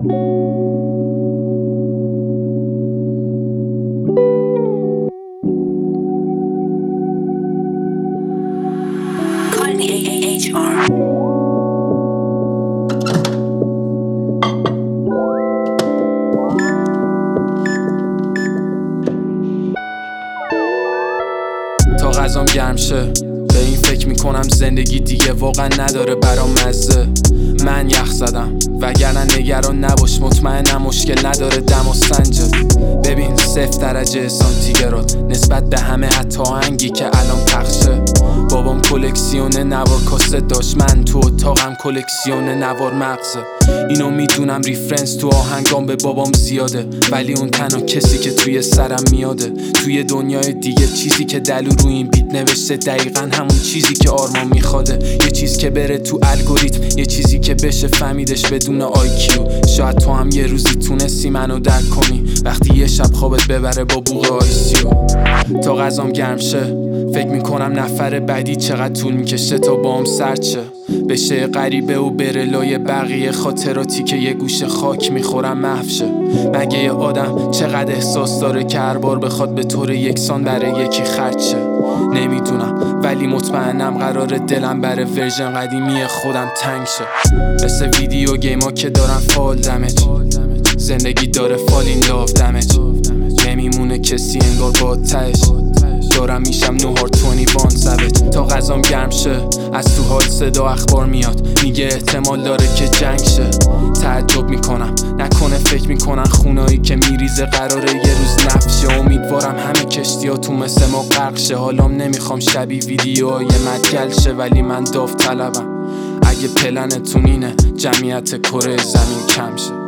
تا غذام گرم شه به این فکر میکنم زندگی دیگه واقعا نداره برام مزه. من یخ زدم وگرنه نگران نباش، مطمئنم مشکل نداره دم و سنجت. ببین 0 درجه سانتیگراد نسبت به همه حتی آهنگی که الان پخشه. بابام کلکسیون نوار کاسه داشت، من تو اتاقم کلکسیون نوار مغزه. اینو میدونم ریفرنس تو آهنگام به بابام زیاده، ولی اون تنها کسی که توی سرم میاده. توی دنیای دیگه چیزی که دلو روی این بیت نوشته دقیقا همون چیزی که آرمان میخواده. یه چیز که بره تو الگوریتم، یه چیزی که بشه فهمیدش بدون IQ. شاید تو هم یه روزی تونستی منو درک کنی وقتی یه شب خوابت ببره با بوق آیسیو. تا غذام گرم شه فکر میکنم نفر بعدی چقدر طول میکشه تا باهم سرد شه. بشه غریبه و بره لای بقیه خاطراتی که یه گوشه خاک میخورم محو شه. مگه یه آدم چقدر احساس داره که هر بار بخواد به طور یکسان برای یکی خرج شه؟ نمیدونم ولی مطمئنم قراره دلم برای ورژن قدیمی خودم تنگ شه. مثل ویدیو گیما که دارن فال دمج، زندگی داره فالین لاف دمج. نمیمونه کسی انگار با تهش، دارم میشم نوهار 21 سبت. تا غذام گرم شه از تو حال صدا اخبار میاد، میگه احتمال داره که جنگ شه. تعجب میکنم نکنه فکر میکنن خونایی که میریزه قراره یه روز نفشه. امیدوارم همه کشتیاتون مثل ما غرق شه. حالام نمیخوام شبیه ویدیوهای مدگل شه، ولی من داوطلبم اگه پلنتون اینه جمعیت کره زمین کم شه.